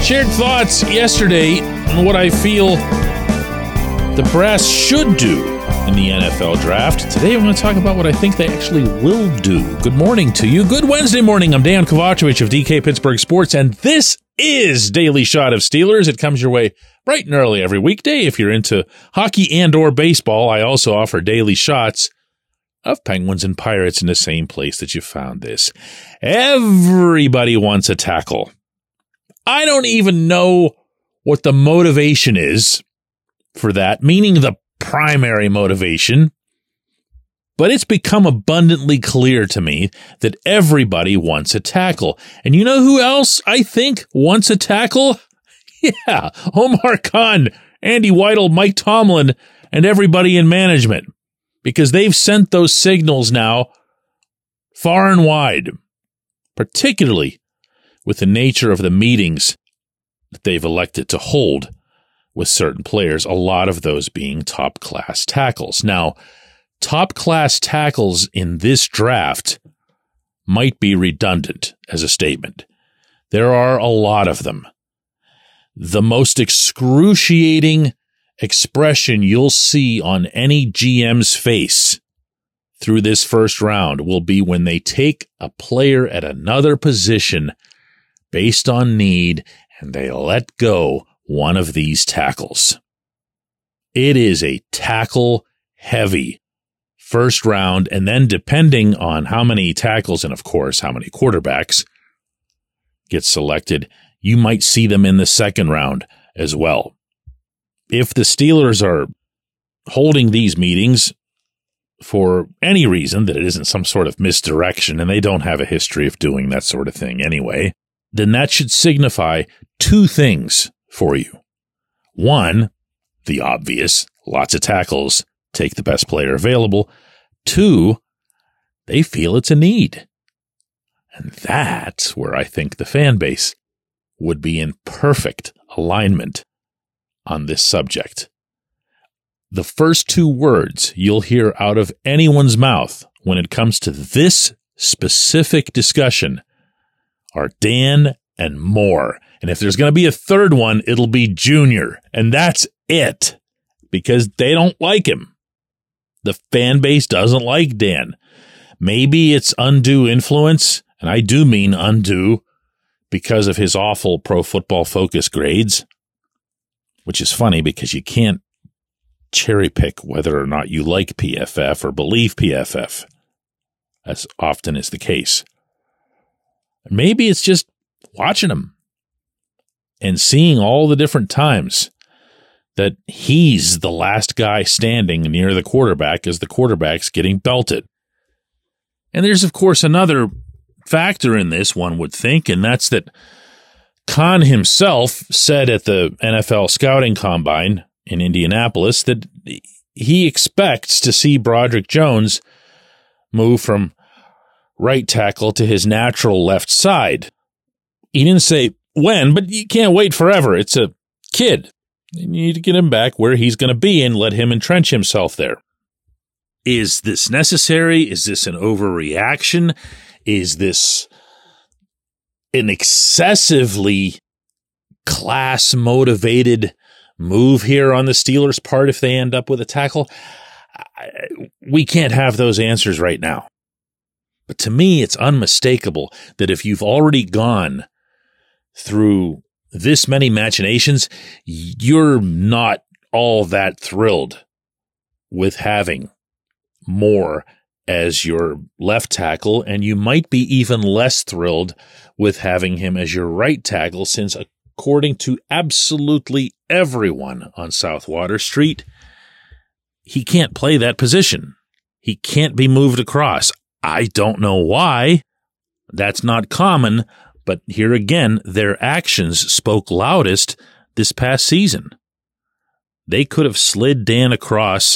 Shared thoughts yesterday on what I feel the brass should do in the NFL draft. Today, I'm going to talk about what I think they actually will do. Good morning to you. Good Wednesday morning. I'm Dan Kovacevic of DK Pittsburgh Sports, and this is Daily Shot of Steelers. It comes your way bright and early every weekday. If you're into hockey and or baseball, I also offer daily shots of Penguins and Pirates in the same place that you found this. Everybody wants a tackle. I don't even know what the motivation is for that, meaning the primary motivation, but it's become abundantly clear to me that everybody wants a tackle. And you know who else I think wants a tackle? Yeah, Omar Khan, Andy Weidel, Mike Tomlin, and everybody in management, because they've sent those signals now far and wide, particularly with the nature of the meetings that they've elected to hold with certain players, a lot of those being top-class tackles. Now, top-class tackles in this draft might be redundant as a statement. There are a lot of them. The most excruciating expression you'll see on any GM's face through this first round will be when they take a player at another position based on need and they let go one of these tackles. It is a tackle-heavy first round, and then depending on how many tackles and, of course, how many quarterbacks get selected, you might see them in the second round as well. If the Steelers are holding these meetings for any reason that it isn't some sort of misdirection, and they don't have a history of doing that sort of thing anyway, then that should signify two things for you. One, the obvious, lots of tackles, take the best player available. Two, they feel it's a need. And that's where I think the fan base would be in perfect alignment on this subject. The first two words you'll hear out of anyone's mouth when it comes to this specific discussion are Dan and more. And if there's going to be a third one, it'll be Junior. And that's it. Because they don't like him. The fan base doesn't like Dan. Maybe it's undue influence, and I do mean undue, because of his awful Pro Football Focus grades, which is funny because you can't cherry pick whether or not you like PFF or believe PFF, as often is the case. Maybe it's just watching him and seeing all the different times that he's the last guy standing near the quarterback as the quarterback's getting belted. And there's, of course, another factor in this, one would think, and that's that Khan himself said at the NFL Scouting Combine in Indianapolis that he expects to see Broderick Jones move from right tackle to his natural left side. He didn't say when, but you can't wait forever. It's a kid. You need to get him back where he's going to be and let him entrench himself there. Is this necessary? Is this an overreaction? Is this an excessively class-motivated move here on the Steelers' part if they end up with a tackle? We can't have those answers right now. But to me, it's unmistakable that if you've already gone through this many machinations, you're not all that thrilled with having Moore as your left tackle, and you might be even less thrilled with having him as your right tackle, since according to absolutely everyone on South Water Street, he can't play that position. He can't be moved across. I don't know why. That's not common, but here again, their actions spoke loudest this past season. They could have slid Dan across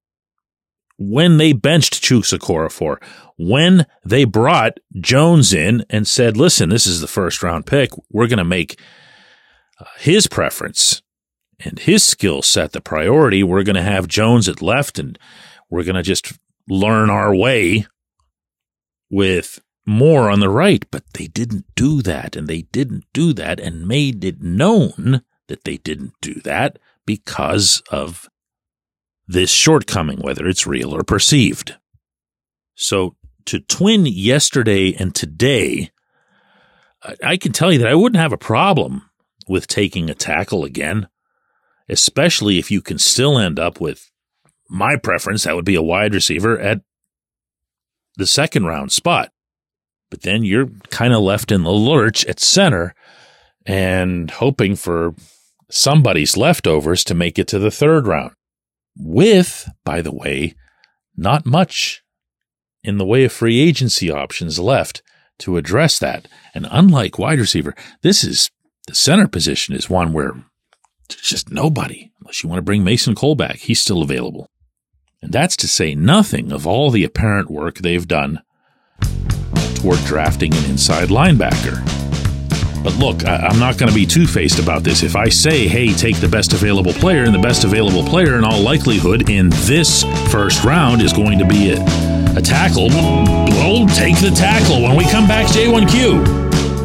when they benched Chusa Okorafor, when they brought Jones in and said, listen, this is the first round pick. We're going to make his preference and his skill set the priority. We're going to have Jones at left, and we're going to just learn our way with more on the right, but they didn't do that, and they didn't do that, and made it known that they didn't do that because of this shortcoming, whether it's real or perceived. So to twin yesterday and today, I can tell you that I wouldn't have a problem with taking a tackle again, especially if you can still end up with my preference. That would be a wide receiver at the second round spot. But then you're kind of left in the lurch at center and hoping for somebody's leftovers to make it to the third round. With, by the way, not much in the way of free agency options left to address that. And unlike wide receiver, the center position is one where there's just nobody, unless you want to bring Mason Cole back. He's still available. And that's to say nothing of all the apparent work they've done toward drafting an inside linebacker. But look, I'm not going to be two-faced about this. If I say, hey, take the best available player, and the best available player in all likelihood in this first round is going to be a tackle, well, take the tackle. When we come back, J1Q.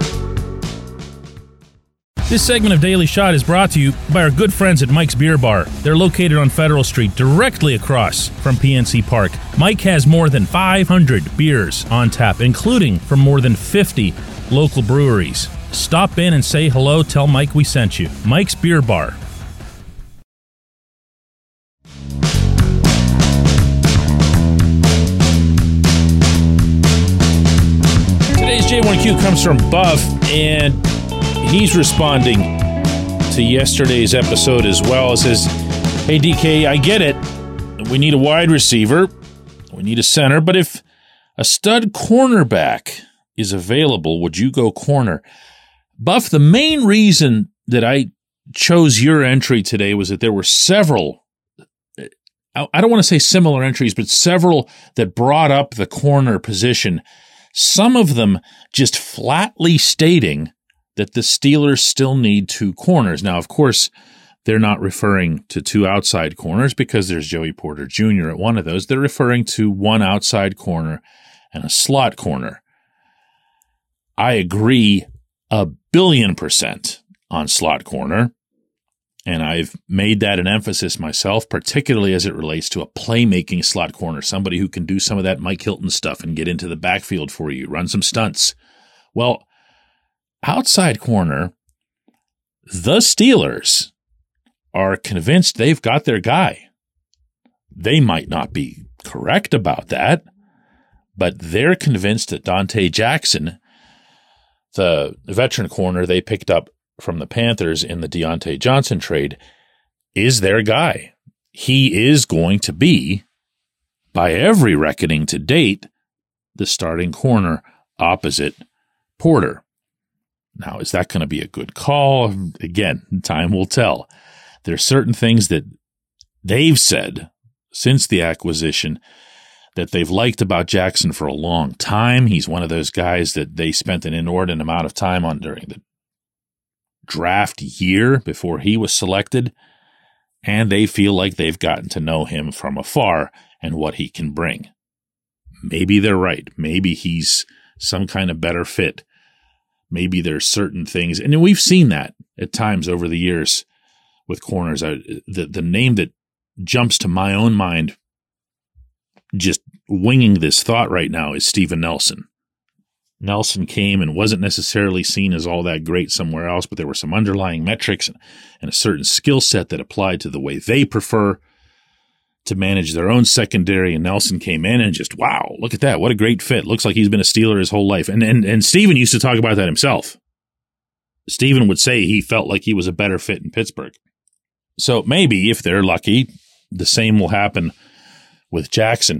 This segment of Daily Shot is brought to you by our good friends at Mike's Beer Bar. They're located on Federal Street, directly across from PNC Park. Mike has more than 500 beers on tap, including from more than 50 local breweries. Stop in and say hello. Tell Mike we sent you. Mike's Beer Bar. Today's J1Q comes from Buff, and he's responding to yesterday's episode as well. It says, hey, DK, I get it. We need a wide receiver. We need a center. But if a stud cornerback is available, would you go corner? Buff, the main reason that I chose your entry today was that there were several, I don't want to say similar entries, but several that brought up the corner position. Some of them just flatly stating that the Steelers still need two corners. Now, of course, they're not referring to two outside corners because there's Joey Porter Jr. at one of those. They're referring to one outside corner and a slot corner. I agree 1,000,000,000% on slot corner, and I've made that an emphasis myself, particularly as it relates to a playmaking slot corner, somebody who can do some of that Mike Hilton stuff and get into the backfield for you, run some stunts. Well, outside corner, the Steelers are convinced they've got their guy. They might not be correct about that, but they're convinced that Dante Jackson, the veteran corner they picked up from the Panthers in the Deontay Johnson trade, is their guy. He is going to be, by every reckoning to date, the starting corner opposite Porter. Now, is that going to be a good call? Again, time will tell. There's certain things that they've said since the acquisition that they've liked about Jackson for a long time. He's one of those guys that they spent an inordinate amount of time on during the draft year before he was selected, and they feel like they've gotten to know him from afar and what he can bring. Maybe they're right. Maybe he's some kind of better fit. Maybe there's certain things, and we've seen that at times over the years with corners. The name that jumps to my own mind, just winging this thought right now, is Steven Nelson. Nelson came and wasn't necessarily seen as all that great somewhere else, but there were some underlying metrics and a certain skill set that applied to the way they prefer to manage their own secondary, and Nelson came in and just, wow, look at that. What a great fit. Looks like he's been a Steeler his whole life. And Steven used to talk about that himself. Steven would say he felt like he was a better fit in Pittsburgh. So maybe, if they're lucky, the same will happen with Jackson.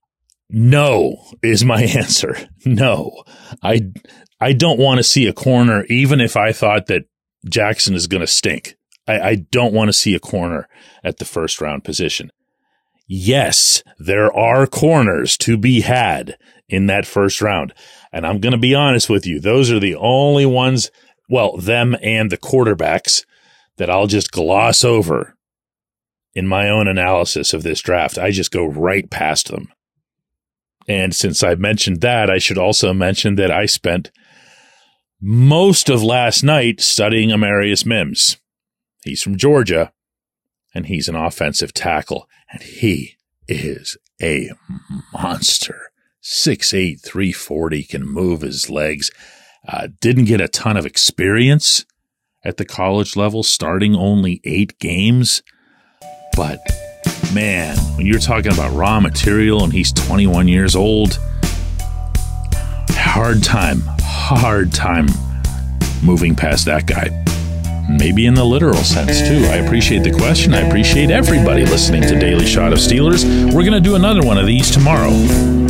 No is my answer. No. I don't want to see a corner, even if I thought that Jackson is going to stink. I don't want to see a corner at the first round position. Yes, there are corners to be had in that first round. And I'm going to be honest with you. Those are the only ones, well, them and the quarterbacks, that I'll just gloss over in my own analysis of this draft. I just go right past them. And since I mentioned that, I should also mention that I spent most of last night studying Amarius Mims. He's from Georgia, and he's an offensive tackle, and he is a monster. 6'8", 340, can move his legs. Didn't get a ton of experience at the college level, starting only 8 games. But, man, when you're talking about raw material and he's 21 years old, hard time moving past that guy. Maybe in the literal sense, too. I appreciate the question. I appreciate everybody listening to Daily Shot of Steelers. We're going to do another one of these tomorrow.